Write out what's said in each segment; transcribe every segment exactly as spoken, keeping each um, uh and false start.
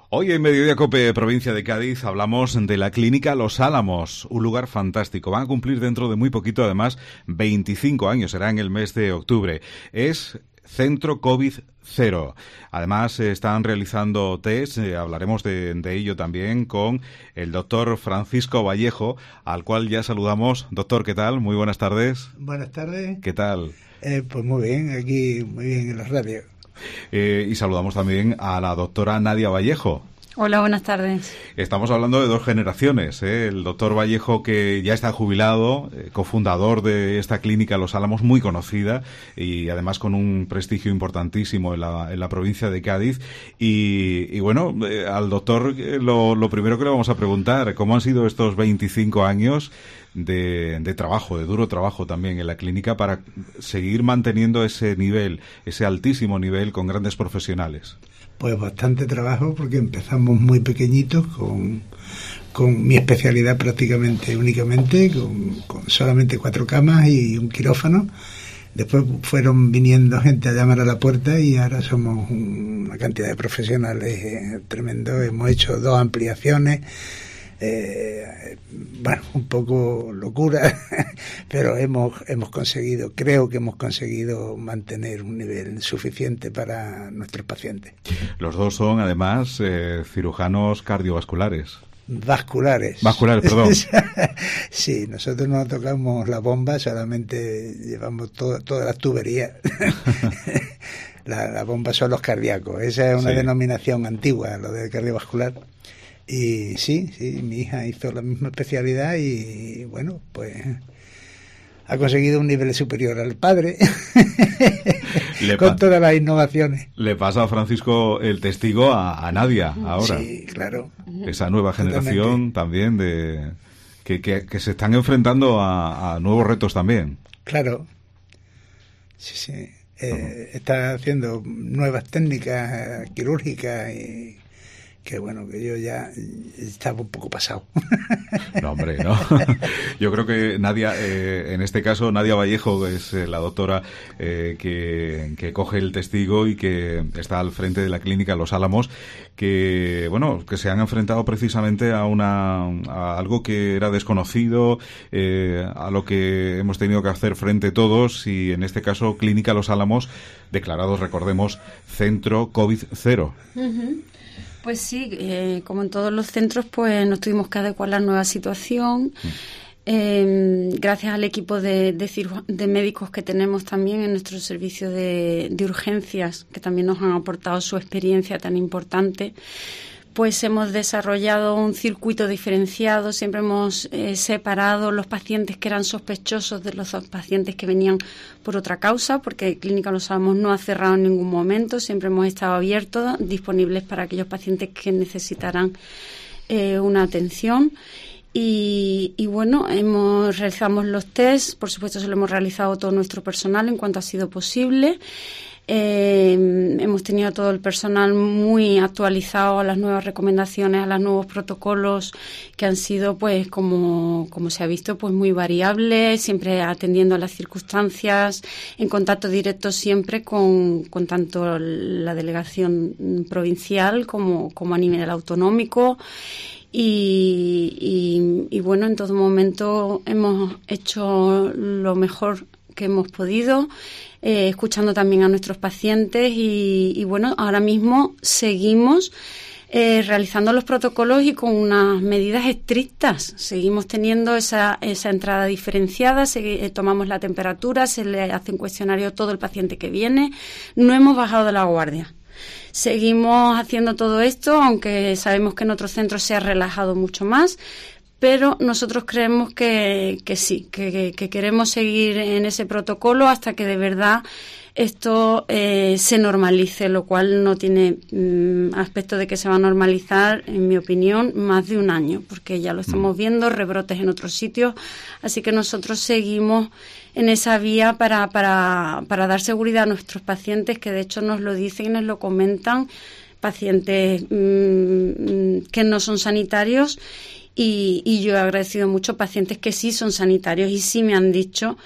Hoy en Mediodía Cope, provincia de Cádiz, hablamos de la Clínica Los Álamos, un lugar fantástico. Van a cumplir dentro de muy poquito, además, veinticinco años, será en el mes de octubre. Es Centro COVID Cero. Además, eh, están realizando test, eh, hablaremos de, de ello también con el doctor Francisco Vallejo, al cual ya saludamos. Doctor, ¿qué tal? Muy buenas tardes. Buenas tardes. ¿Qué tal? Eh, pues muy bien, aquí muy bien en la radio. Eh, y saludamos también a la doctora Nadia Vallejo. Hola, buenas tardes. Estamos hablando de dos generaciones, ¿eh? El doctor Vallejo, que ya está jubilado, eh, cofundador de esta clínica Los Álamos, muy conocida y además con un prestigio importantísimo en la, en la provincia de Cádiz. Y, y bueno, eh, al doctor eh, lo, lo primero que le vamos a preguntar, ¿cómo han sido estos veinticinco años de, de trabajo, de duro trabajo también en la clínica para seguir manteniendo ese nivel, ese altísimo nivel con grandes profesionales? Pues bastante trabajo, porque empezamos muy pequeñitos, con, con mi especialidad prácticamente únicamente, con, con solamente cuatro camas y un quirófano. Después fueron viniendo gente a llamar a la puerta y ahora somos una cantidad de profesionales eh, tremendo. Hemos hecho dos ampliaciones. Eh, bueno, un poco locura, pero hemos hemos conseguido, creo que hemos conseguido mantener un nivel suficiente para nuestros pacientes. Los dos son, además, eh, cirujanos cardiovasculares. Vasculares. Vasculares, perdón. Sí, nosotros no tocamos la bomba, solamente llevamos todo, todas las tuberías. la, la bomba son los cardíacos, esa es una sí. denominación antigua, lo de cardiovascular. Y sí, sí, mi hija hizo la misma especialidad y bueno, pues ha conseguido un nivel superior al padre le con pa- todas las innovaciones. Le pasa a Francisco el testigo a, a Nadia ahora. Sí, claro. Esa nueva generación Totalmente. también de que, que, que se están enfrentando a, a nuevos retos también. Claro. Sí, sí. Eh, uh-huh. Está haciendo nuevas técnicas quirúrgicas y que bueno, que yo ya estaba un poco pasado. No, hombre, no. Yo creo que Nadia, eh, en este caso, Nadia Vallejo es eh, la doctora eh, que, que coge el testigo y que está al frente de la clínica Los Álamos, que, bueno, que se han enfrentado precisamente a una a algo que era desconocido, eh, a lo que hemos tenido que hacer frente todos, y en este caso, Clínica Los Álamos, declarados, recordemos, Centro COVID Cero. Uh-huh. Pues sí, eh, como en todos los centros, pues nos tuvimos que adecuar a la nueva situación. Mm. Eh, gracias al equipo de, de, ciru- de médicos que tenemos también en nuestro servicio de, de urgencias, que también nos han aportado su experiencia tan importante, pues hemos desarrollado un circuito diferenciado. Siempre hemos eh, separado los pacientes que eran sospechosos de los pacientes que venían por otra causa, porque Clínica Los Álamos no ha cerrado en ningún momento. Siempre hemos estado abiertos, disponibles para aquellos pacientes que necesitaran eh, una atención. Y, y bueno, hemos realizamos los tests, por supuesto se lo hemos realizado todo nuestro personal en cuanto ha sido posible. Eh, hemos tenido todo el personal muy actualizado a las nuevas recomendaciones, a los nuevos protocolos, que han sido, pues, como, como se ha visto, pues muy variables, siempre atendiendo a las circunstancias, en contacto directo siempre con, con tanto la delegación provincial como, como a nivel autonómico. Y, y, y bueno, en todo momento hemos hecho lo mejor que hemos podido, eh, escuchando también a nuestros pacientes y, y bueno, ahora mismo seguimos eh, realizando los protocolos y con unas medidas estrictas. Seguimos teniendo esa, esa entrada diferenciada, se, eh, tomamos la temperatura, se le hace un cuestionario a todo el paciente que viene, no hemos bajado de la guardia. Seguimos haciendo todo esto, aunque sabemos que en otros centros se ha relajado mucho más, pero nosotros creemos que, que sí, que, que queremos seguir en ese protocolo hasta que de verdad esto eh, se normalice, lo cual no tiene mm, aspecto de que se va a normalizar, en mi opinión, más de un año, porque ya lo estamos viendo, rebrotes en otros sitios, así que nosotros seguimos en esa vía para, para, para dar seguridad a nuestros pacientes, que de hecho nos lo dicen y nos lo comentan, pacientes mmm, que no son sanitarios. Y, y yo he agradecido mucho pacientes que sí son sanitarios y sí me han dicho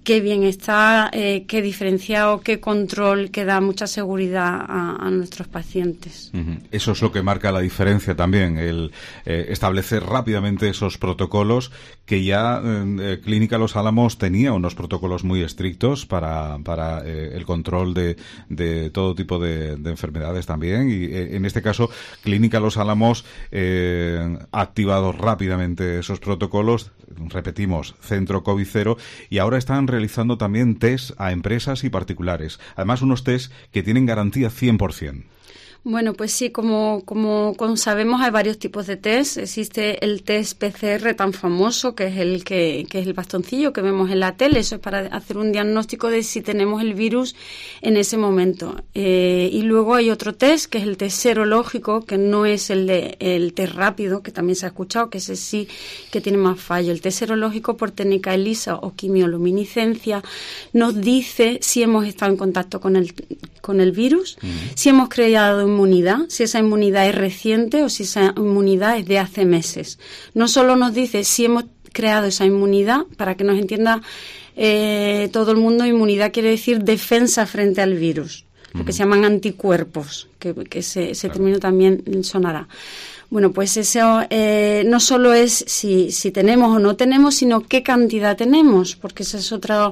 qué bien está, eh, qué diferenciado, qué control, que da mucha seguridad a, a nuestros pacientes. Uh-huh. Eso es lo que marca la diferencia también, el eh, establecer rápidamente esos protocolos que ya eh, Clínica Los Álamos tenía unos protocolos muy estrictos para, para eh, el control de, de todo tipo de, de enfermedades también, y eh, en este caso Clínica Los Álamos eh, ha activado rápidamente esos protocolos, repetimos, centro COVID cero, y ahora están realizando también test a empresas y particulares. Además, unos test que tienen garantía cien por ciento. Bueno, pues sí, como, como, como sabemos, hay varios tipos de test. Existe el test P C R tan famoso, que es el que, que es el bastoncillo que vemos en la tele. Eso es para hacer un diagnóstico de si tenemos el virus en ese momento. Eh, y luego hay otro test, que es el test serológico, que no es el de el test rápido, que también se ha escuchado, que ese sí que tiene más fallo. El test serológico, por técnica ELISA o quimioluminiscencia, nos dice si hemos estado en contacto con el, con el virus, uh-huh. si hemos creado inmunidad, si esa inmunidad es reciente o si esa inmunidad es de hace meses. No solo nos dice si hemos creado esa inmunidad, para que nos entienda eh, todo el mundo, inmunidad quiere decir defensa frente al virus, lo uh-huh. que se llaman anticuerpos, que, que ese, ese claro. término también sonará. Bueno, pues eso eh, no solo es si, si tenemos o no tenemos, sino qué cantidad tenemos, porque esa es otra...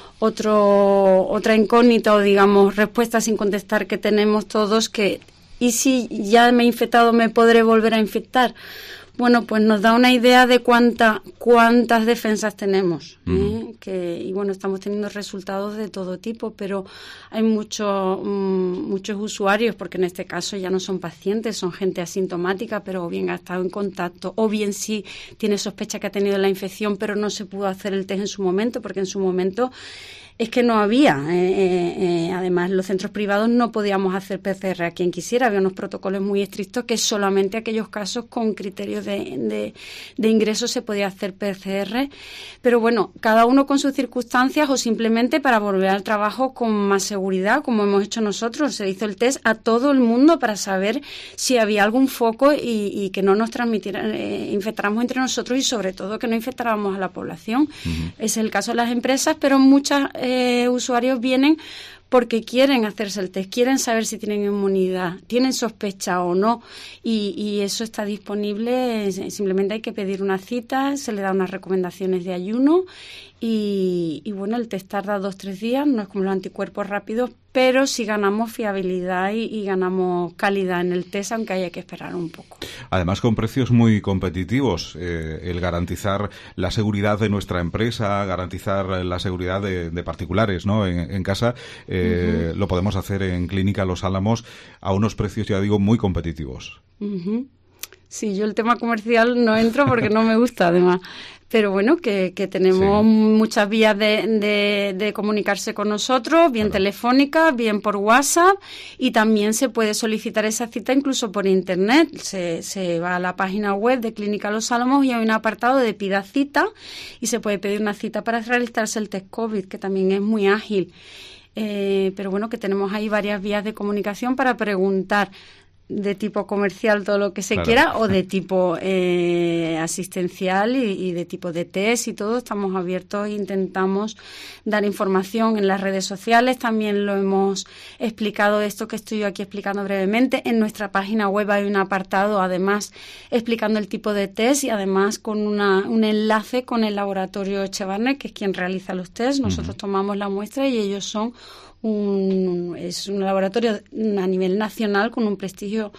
Otro, otra incógnita o, digamos, respuesta sin contestar que tenemos todos, que ¿y si ya me he infectado, me podré volver a infectar? Bueno, pues nos da una idea de cuánta, cuántas defensas tenemos. ¿eh? Uh-huh. Que, y bueno, estamos teniendo resultados de todo tipo, pero hay mucho, um, muchos usuarios, porque en este caso ya no son pacientes, son gente asintomática, pero o bien ha estado en contacto, o bien sí tiene sospecha que ha tenido la infección, pero no se pudo hacer el test en su momento, porque en su momento es que no había. Eh, eh, además, los centros privados no podíamos hacer P C R a quien quisiera. Había unos protocolos muy estrictos que solamente aquellos casos con criterios de, de, de ingreso se podía hacer P C R. Pero bueno, cada uno con sus circunstancias o simplemente para volver al trabajo con más seguridad, como hemos hecho nosotros. Se hizo el test a todo el mundo para saber si había algún foco y, y que no nos transmitieran, eh, infectáramos entre nosotros y sobre todo que no infectáramos a la población. Uh-huh. Es el caso de las empresas, pero muchas Eh, usuarios vienen porque quieren hacerse el test, quieren saber si tienen inmunidad, tienen sospecha o no, y, y eso está disponible. Simplemente hay que pedir una cita, se le da unas recomendaciones de ayuno y, y bueno, el test tarda dos, tres días, no es como los anticuerpos rápidos, pero sí ganamos fiabilidad y, y ganamos calidad en el test, aunque haya que esperar un poco. Además, con precios muy competitivos, eh, el garantizar la seguridad de nuestra empresa, garantizar la seguridad de, de particulares, ¿no? En, en casa, eh, uh-huh. lo podemos hacer en Clínica Los Álamos a unos precios, ya digo, muy competitivos. Uh-huh. Sí, yo el tema comercial no entro porque no me gusta, además. Pero bueno, que, que tenemos sí. muchas vías de, de, de comunicarse con nosotros, bien claro. telefónicas, bien por WhatsApp, y también se puede solicitar esa cita incluso por Internet. Se, se va a la página web de Clínica Los Álamos y hay un apartado de pida cita y se puede pedir una cita para realizarse el test COVID, que también es muy ágil. Eh, pero bueno, que tenemos ahí varias vías de comunicación para preguntar de tipo comercial todo lo que se claro. quiera, o de tipo eh, asistencial y, y de tipo de test y todo. Estamos abiertos e intentamos dar información en las redes sociales. También lo hemos explicado, esto que estoy yo aquí explicando brevemente. En nuestra página web hay un apartado, además, explicando el tipo de test y además con una, un enlace con el laboratorio Echevarne, que es quien realiza los test. Nosotros uh-huh. tomamos la muestra y ellos son Un, es un laboratorio a nivel nacional con un prestigio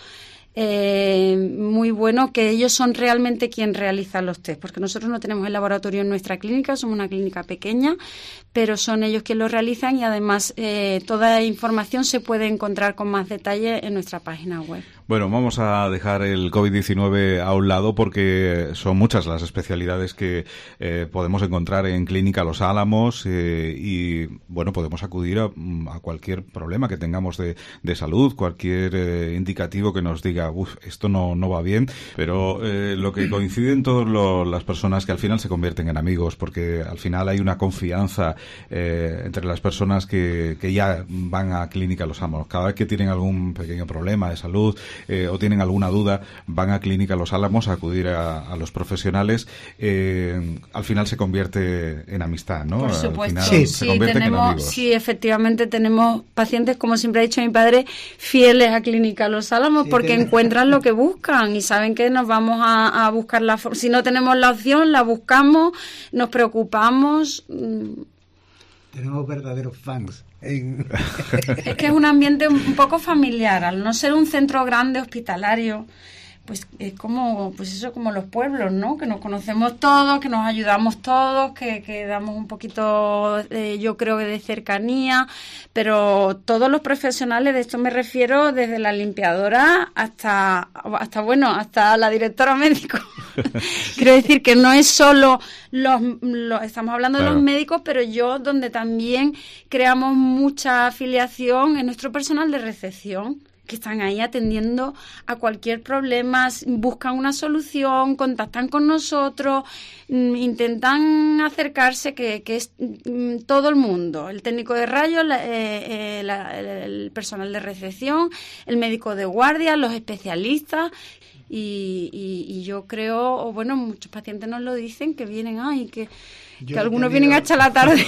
eh, muy bueno, que ellos son realmente quien realiza los test, porque nosotros no tenemos el laboratorio en nuestra clínica, somos una clínica pequeña, pero son ellos quienes lo realizan y además eh, toda información se puede encontrar con más detalle en nuestra página web. Bueno, vamos a dejar el COVID diecinueve a un lado porque son muchas las especialidades que eh, podemos encontrar en Clínica Los Álamos eh, y, bueno, podemos acudir a, a cualquier problema que tengamos de, de salud, cualquier eh, indicativo que nos diga, uff, esto no, no va bien, pero eh, lo que coinciden todas las personas que al final se convierten en amigos, porque al final hay una confianza eh, entre las personas que, que ya van a Clínica Los Álamos. Cada vez que tienen algún pequeño problema de salud, eh, o tienen alguna duda, van a Clínica Los Álamos a acudir a, a los profesionales. Eh, al final se convierte en amistad, ¿no? Por supuesto. Al final sí, se sí, convierten tenemos, en amigos. Sí, efectivamente tenemos pacientes, como siempre ha dicho mi padre, fieles a Clínica Los Álamos, sí, porque tenemos. encuentran lo que buscan y saben que nos vamos a, a buscar la forma. Si no tenemos la opción, la buscamos, nos preocupamos. Tenemos verdaderos fans. Es que es un ambiente un poco familiar, al no ser un centro grande hospitalario, pues es como, pues eso, como los pueblos, ¿no? Que nos conocemos todos, que nos ayudamos todos, que, que damos un poquito, eh, yo creo que de cercanía, pero todos los profesionales, de esto me refiero desde la limpiadora hasta, hasta bueno, hasta la directora médico. Quiero decir que no es solo los, los estamos hablando claro. de los médicos, pero yo donde también creamos mucha afiliación en nuestro personal de recepción, que están ahí atendiendo a cualquier problema, buscan una solución, contactan con nosotros, intentan acercarse, que, que es todo el mundo, el técnico de rayos, la, eh, la, el personal de recepción, el médico de guardia, los especialistas. Y, y, y yo creo, o bueno, muchos pacientes nos lo dicen, que vienen, ay, que, que algunos tenido, vienen a echar la tarde.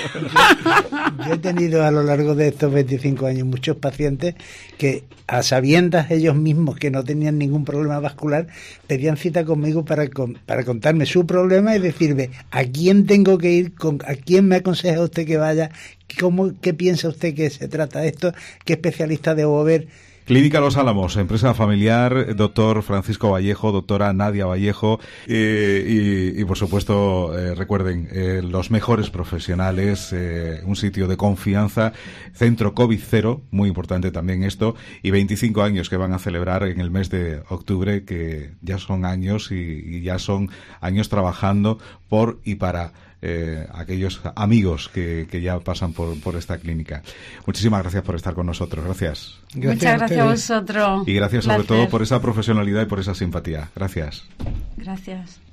yo, yo he tenido a lo largo de estos veinticinco años muchos pacientes que, a sabiendas ellos mismos que no tenían ningún problema vascular, pedían cita conmigo para, para contarme su problema y decirme a quién tengo que ir, con, a quién me aconseja usted que vaya, cómo, qué piensa usted que se trata de esto, qué especialista debo ver. Clínica Los Álamos, empresa familiar, doctor Francisco Vallejo, doctora Nadia Vallejo, eh, y, y por supuesto, eh, recuerden, eh, los mejores profesionales, eh, un sitio de confianza, centro COVID cero, muy importante también esto, y veinticinco años que van a celebrar en el mes de octubre, que ya son años y, y ya son años trabajando por y para Eh, aquellos amigos que, que ya pasan por, por esta clínica. Muchísimas gracias por estar con nosotros. Gracias. gracias Muchas gracias a vosotros. Y gracias sobre todo por esa profesionalidad y por esa simpatía. Gracias. Gracias.